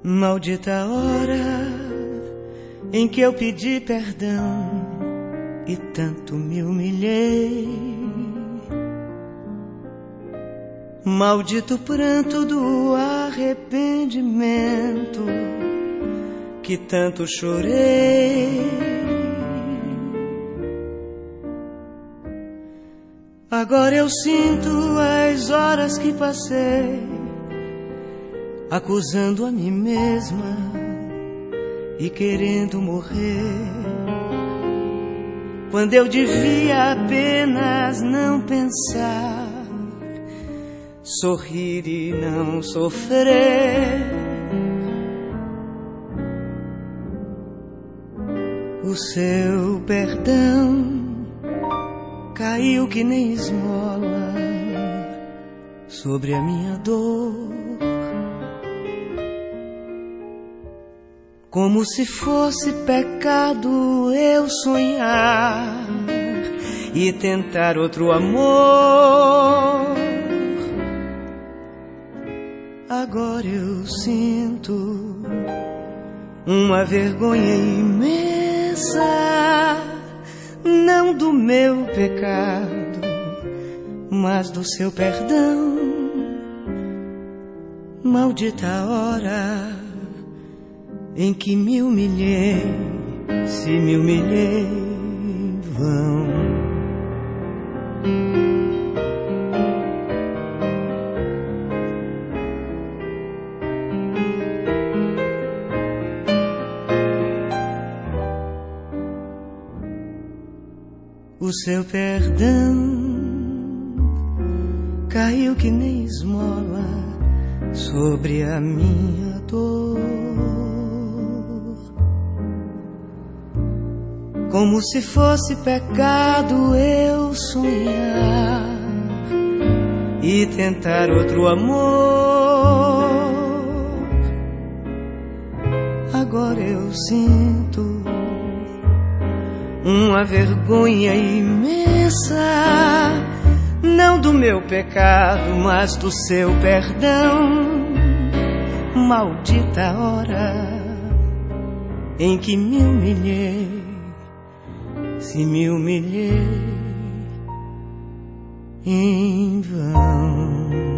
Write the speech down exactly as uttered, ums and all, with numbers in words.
Maldita hora em que eu pedi perdão e tanto me humilhei. Maldito pranto do arrependimento que tanto chorei. Agora eu sinto as horas que passei acusando a mim mesma e querendo morrer, quando eu devia apenas não pensar, sorrir e não sofrer. O seu perdão caiu que nem esmola sobre a minha dor, como se fosse pecado eu sonhar e tentar outro amor. Agora eu sinto uma vergonha imensa, não do meu pecado, mas do seu perdão. Maldita hora em que me humilhei, se me humilhei em vão. O seu perdão caiu que nem esmola sobre a minha dor, como se fosse pecado eu sonhar e tentar outro amor. Agora eu sinto uma vergonha imensa, não do meu pecado, mas do seu perdão. Maldita hora em que me humilhei, se me humilhei em vão.